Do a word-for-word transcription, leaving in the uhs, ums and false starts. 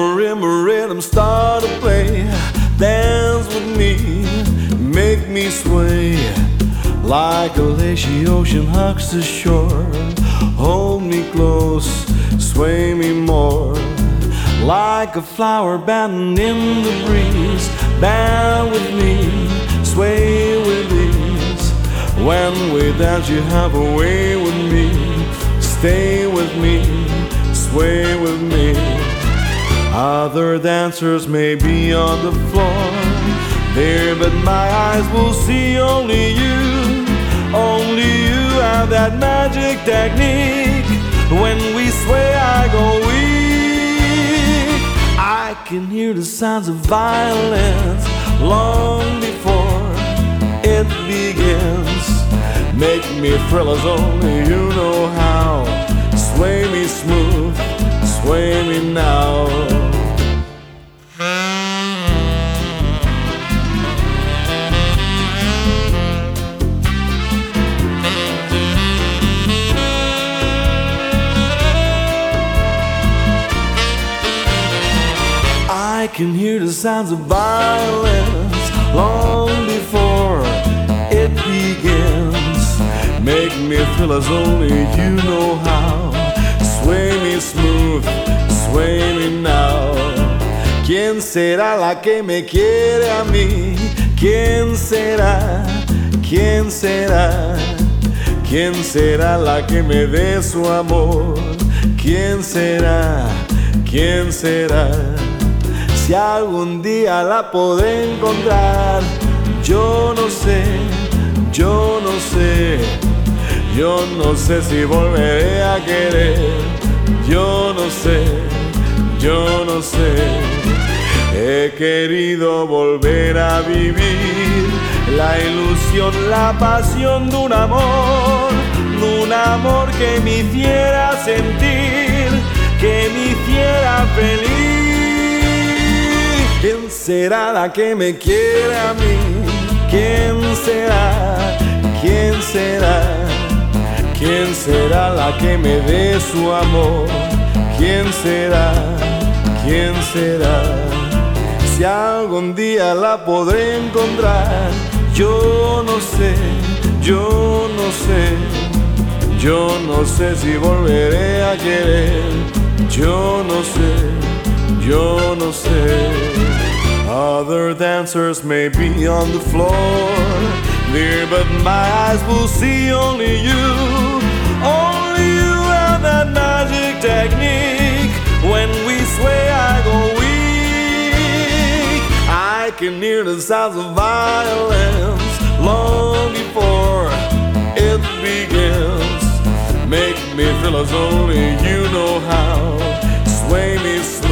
marimba rhythm start to play. Dance with me, make me sway. Like a lazy ocean hugs the shore. Hold me close, sway me more. Like a flower bending in the breeze. Bend with me, sway with ease. When we dance you have a way with me. Stay with me, sway with me. Other dancers may be on the floor there, but my eyes will see only you. Only you have that magic technique. When we sway I go weak. I can hear the sounds of violence long before it begins. Make me thrill as only you know how. Sway me smooth, sway me now. I can hear the sounds of violence long before it begins. Make me feel as only you know how. Sway me smooth, sway me now. ¿Quién será la que me quiere a mí? ¿Quién será? ¿Quién será? ¿Quién será la que me dé su amor? ¿Quién será? ¿Quién será? Si algún día la podré encontrar, yo no sé, yo no sé, yo no sé si volveré a querer, yo no sé, yo no sé. He querido volver a vivir la ilusión, la pasión de un amor, de un amor que me hiciera sentir, que me hiciera feliz. ¿Quién será la que me quiere a mí? ¿Quién será? ¿Quién será? ¿Quién será la que me dé su amor? ¿Quién será? ¿Quién será? Si algún día la podré encontrar, yo no sé, yo no sé, yo no sé si volveré a querer, yo no sé, yo no sé. Other dancers may be on the floor there, but my eyes will see only you. Only you have that magic technique. When we sway I go weak. I can hear the sounds of violence long before it begins. Make me feel as only you know how. Sway me, sway